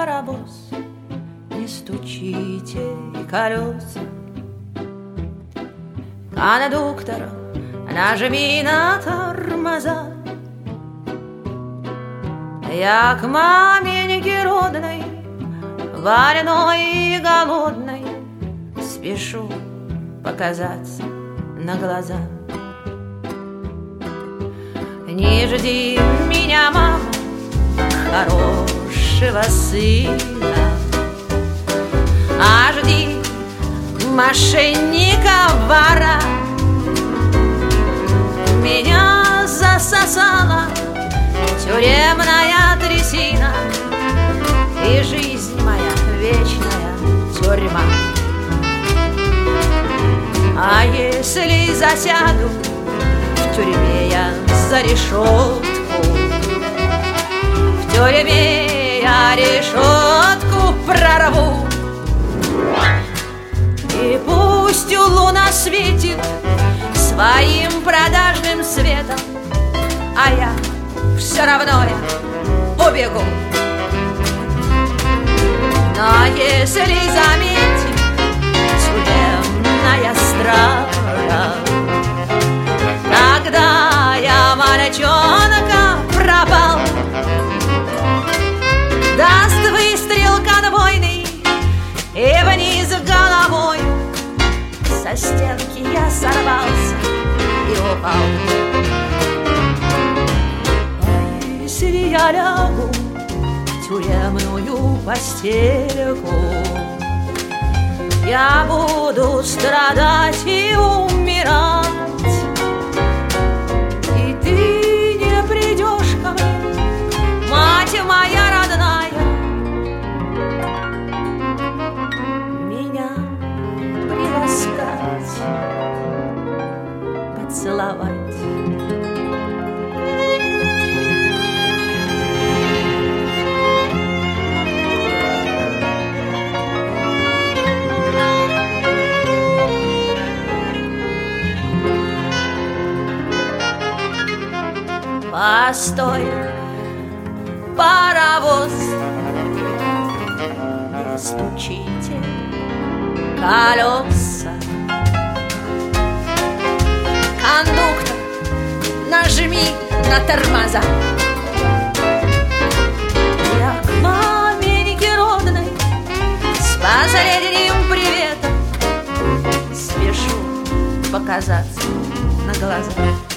паровоз, не стучите колеса. Кондуктор, нажми на тормоза. Я к маменьке родной, больной и голодной, спешу показаться на глаза. Не жди меня, мама, хорошего сына, а жди мошенника, вора. Меня засосала тюремная трясина, и жизнь моя вечная тюрьма. А если засяду в тюрьме я за решетку, в тюрьме я решетку прорву, и пусть луна светит своим продажным светом, а я все равно я убегу. Но если заметит тюремная стража, тогда я мальчонка пропал. Даст выстрел конвойный, и вниз головой со стенки я сорвался и упал. А если я лягу в тюремную постельку, я буду страдать и умирать, и ты не придешь ко мне, мать моя родная, меня приласкать, поцеловать. Постой, паровоз, не стучите колеса. Кондуктор, нажми на тормоза. Я к маменьке родной с последним приветом спешу показаться на глаза.